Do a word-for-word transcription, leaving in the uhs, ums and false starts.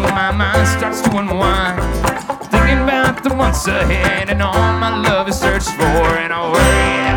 my mind starts to unwind, thinking about the months ahead and all my love is searched for, and I worry